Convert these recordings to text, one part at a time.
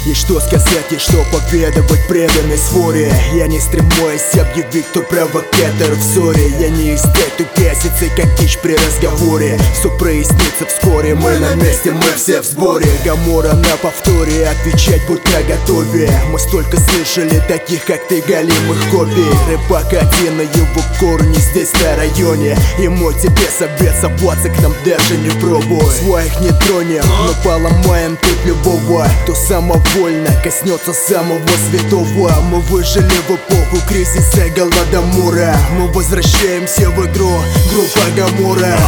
И что сказать, и что поведать преданной своре. Я не стремусь объявить, кто провокатор в ссоре. Я не из тех, кто бесится, как дичь при разговоре. Все прояснится вскоре, мы на месте, мы все в сборе. Гамора на повторе, отвечать будь наготове. Мы столько слышали таких, как ты, галимых копий. Рыбак один, на его корни здесь на районе. И мой тебе совет, соваться к нам даже не пробуй. Своих не тронем, но поломаем тут любого, кто самовольно коснется самого святого. Мы выжили в эпоху кризиса, голодомора. Мы возвращаемся в игру, группа Гамора.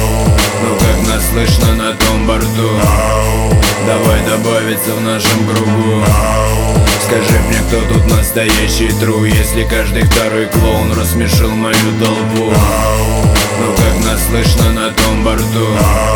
Ну как нас слышно на том борту? Давай добавиться в нашем кругу. Скажи мне, кто тут настоящий тру, если каждый второй клоун рассмешил мою толпу? Ну как нас слышно на том борту?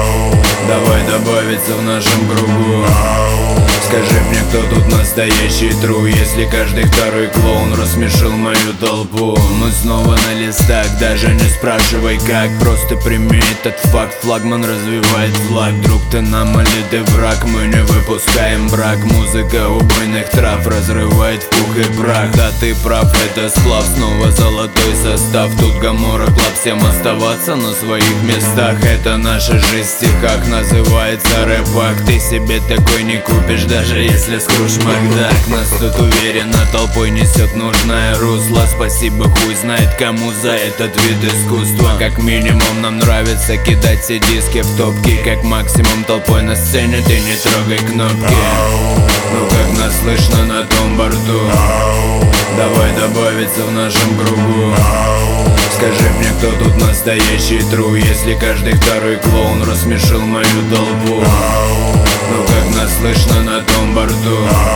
Давай добавиться в нашем кругу. Скажи мне, кто тут настоящий тру, если каждый второй клоун рассмешил мою толпу? Мы снова на листах, даже не спрашивай как, просто прими этот факт. Флагман развивает флаг, друг ты нам или ты враг. Мы не выпускаем брак, музыка убойных трав разрывает в пух и прах. Да ты прав, это сплав, снова золотой состав. Тут Гамора Клаб, всем оставаться на своих местах. Это наша жизнь в стихах, называется рэпак. Ты себе такой не купишь, даже если Скрудж Макдак. Нас тут уверенно толпой несет нужное русло. Спасибо хуй знает кому за этот вид искусства. Как минимум нам нравится кидать все диски в топки. Как максимум толпой на сцене ты не трогай кнопки. Ну как нас слышно на том борту? Давай добавиться в нашем кругу. Скажи мне, кто тут настоящий тру, если каждый второй клоун рассмешил мою толпу? Ну как нас слышно на том борту?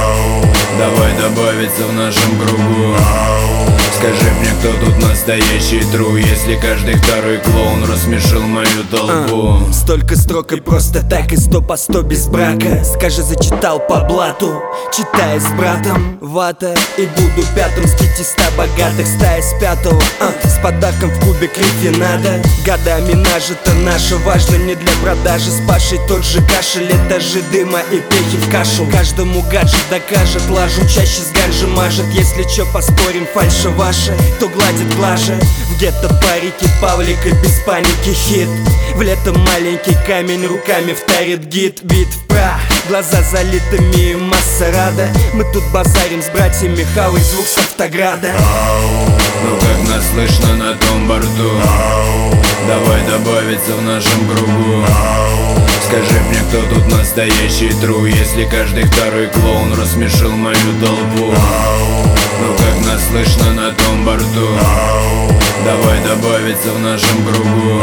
Давай добавиться в нашем кругу. Скажи мне, кто тут настоящий тру, если каждый второй клоун рассмешил мою толпу? Столько строк и просто так, и 100 по 100 без брака. Скажи, зачитал по блату, читая с братом. Вата, и буду пятым с 500 богатых, стая с пятого, с подарком в кубик рефинада. Годами нажито наше, важно не для продажи. С Пашей тот же кашель, этажи дыма и пехи в кашу. Каждому гаджет докажет, лажу чаще с ганжи мажет. Если чё, поспорим, фальша ваша, то гладит глаже. В гетто парики Павлика, без паники хит. В лето маленький камень руками вторит гид. Бит в прах, глаза залитыми и масса рада. Мы тут базарим с братьями Хау и звук с автограда. Ну как нас слышно на том борту? Давай добавиться в нашем кругу. Скажи мне, кто тут настоящий тру, если каждый второй клоун рассмешил мою толпу? Ну как нас слышно на том борту? Давай добавиться в нашем кругу.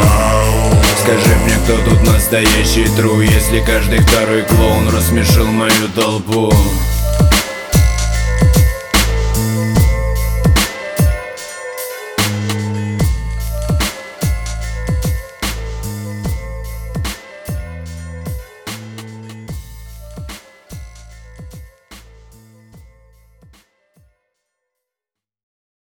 Скажи мне, кто тут настоящий тру, если каждый второй клоун рассмешил мою толпу?